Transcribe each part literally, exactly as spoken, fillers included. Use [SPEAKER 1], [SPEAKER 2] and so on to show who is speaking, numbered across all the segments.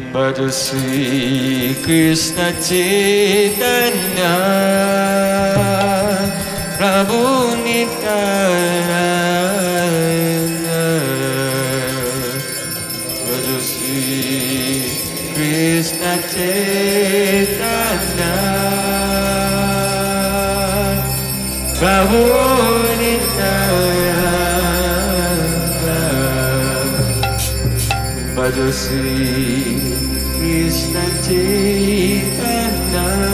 [SPEAKER 1] भज श्री कृष्ण चैतन्य प्रभु नित्यानंद भज श्री कृष्ण चैतन्य प्रभु नित्यानंद भज श्री कृष्ण चैतन्य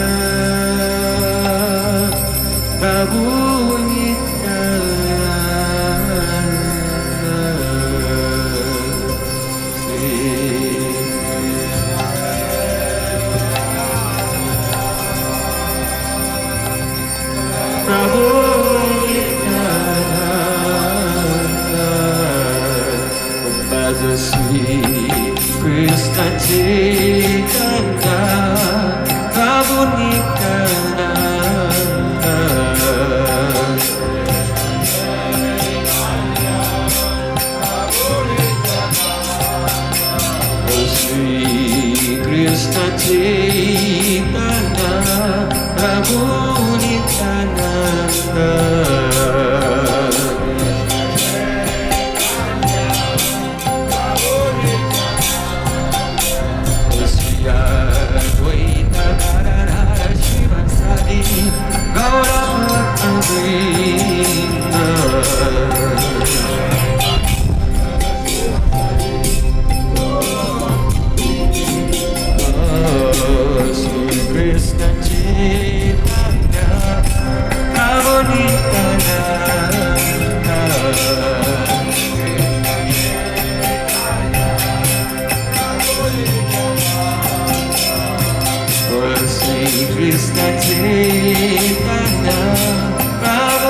[SPEAKER 1] प्रभु Sri Krishna Chaitanya Prabhu Nityananda Sri Krishna Chaitanya Prabhu Nityananda Krishna Chaitanya Prabhu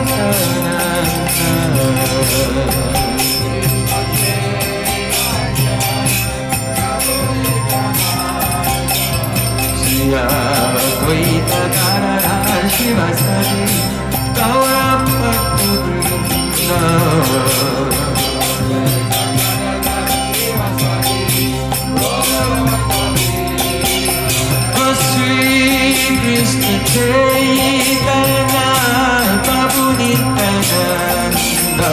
[SPEAKER 1] Nityananda Shri Advaita Gadadhara Shivasadi Gaura Bhakta Krishna Chaitanya Prabhu Nityananda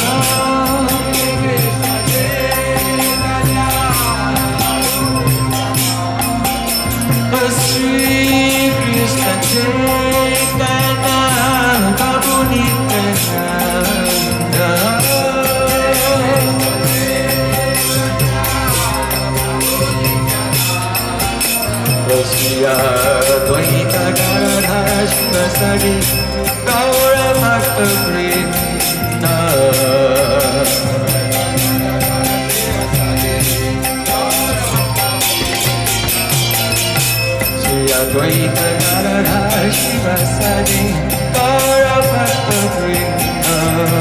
[SPEAKER 1] Sri Krishna Chaitanya Prabhu Nityananda Shri Advaita Gadadhara Shivasadi Gaura Bhakta Vrinda Shri Advaita Gadadhara Shivasadi Gaura Bhakta Vrinda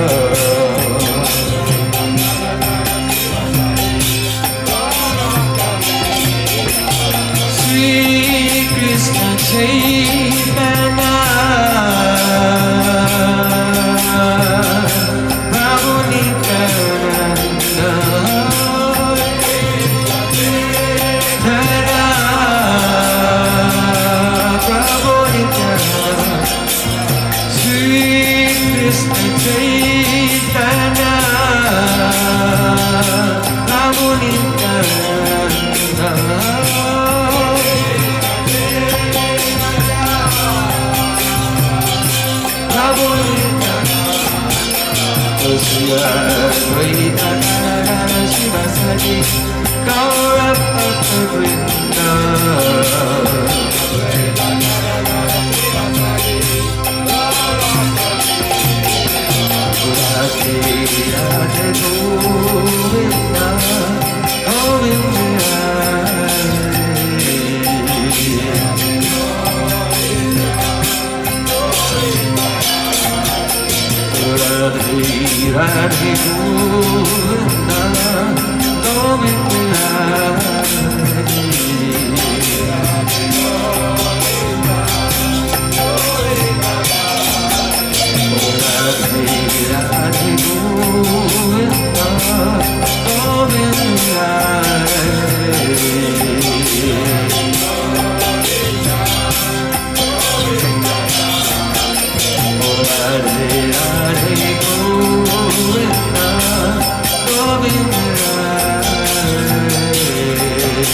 [SPEAKER 1] Krishna Chaitanya Prabhu Nityananda Prabhu Nityananda Sri Krishna Chaitanya Prabhu Nityananda Shri Advaita Gadadhara Shivasadi Gaura Bhakta Vrinda Radhe Radhe Govinda Govinda Radhe Radhe Govinda Govinda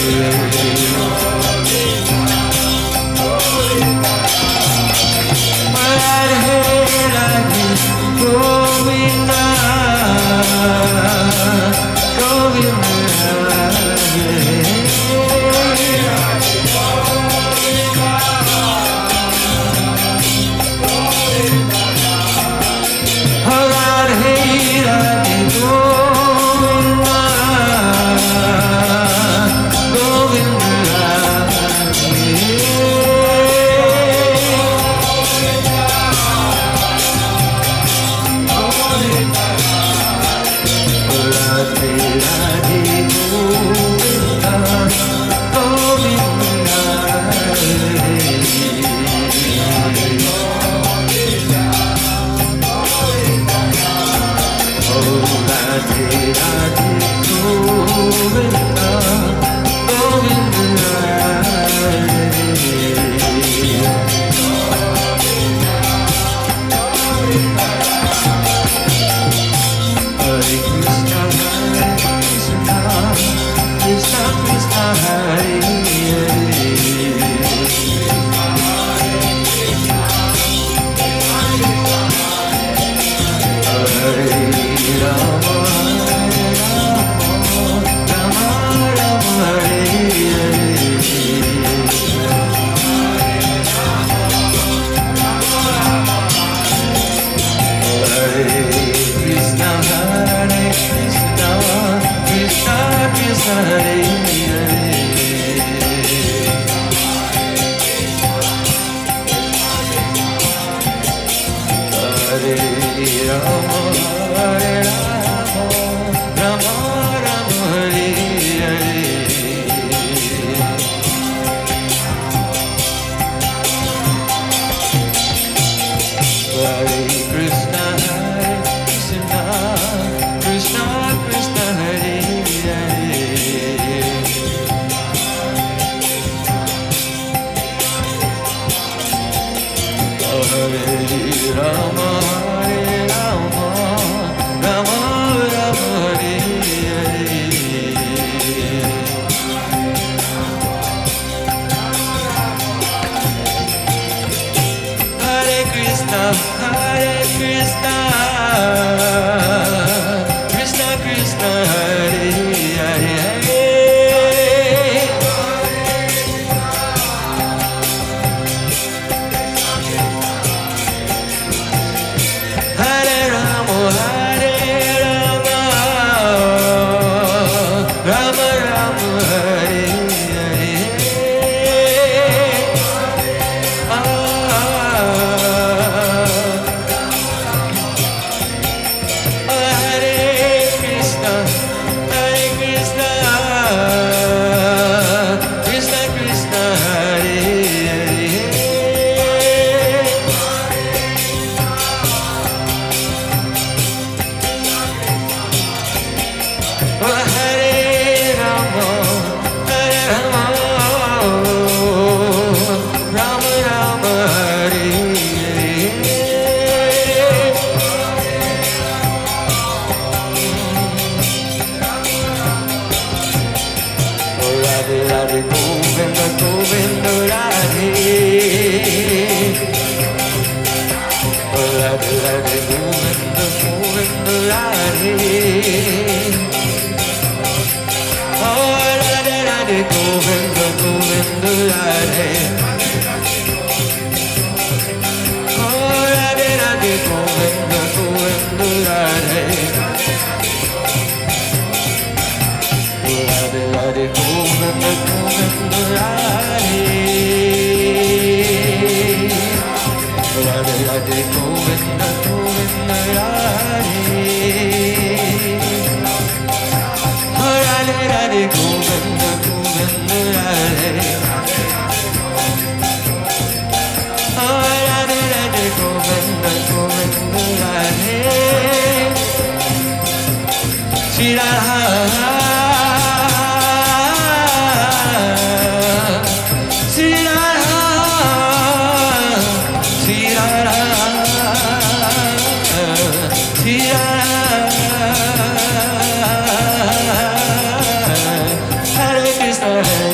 [SPEAKER 1] Hare Krishna,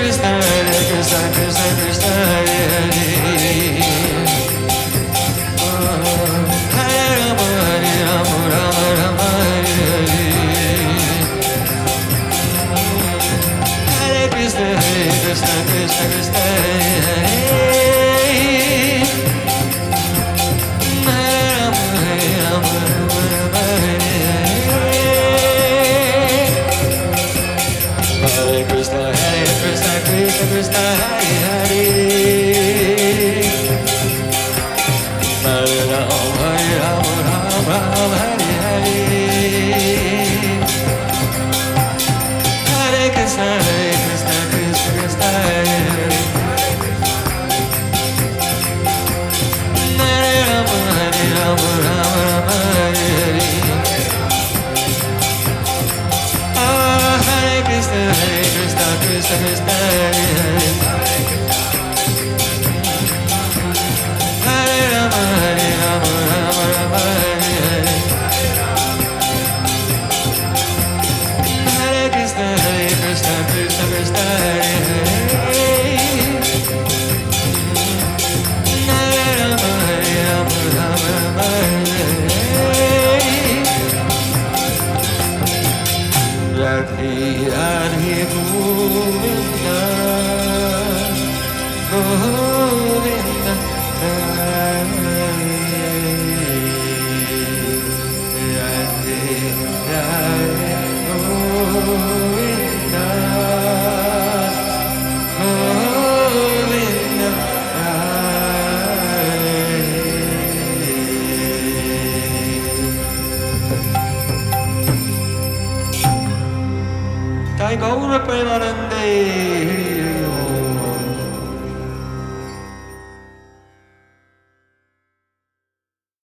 [SPEAKER 1] Krishna, Hare Krishna, Krishna Krishna, Hare Hare. Hare Rama, Hare Rama, Rama Rama, Hare Hare. Hare Krishna, Hare Krishna, Krishna Krishna, Hare Hare. Krishna, Hare Hare, Hare Rama, Hare Rama, Rama Rama, Hare Hare, Hare Krishna, Hare Krishna, Krishna Krishna, Hare Hare, Hare Rama, Hare Rama, Rama Rama, Hare Hare. Ah, Hare Krishna, Hare Krishna, Krishna Krishna, Hare Hare. Hare Rama, Hare Rama, Rama Rama, Hare Hare. Hare Krishna, Hare Krishna, Krishna Krishna, Hare Hare. Hare Rama, Hare Rama, Rama Rama, Hare Hare. Radhe Radhe Govinda, Govinda, Radhe Radhe Govinda, Govinda, Radhe. Jai Gaura Premanande.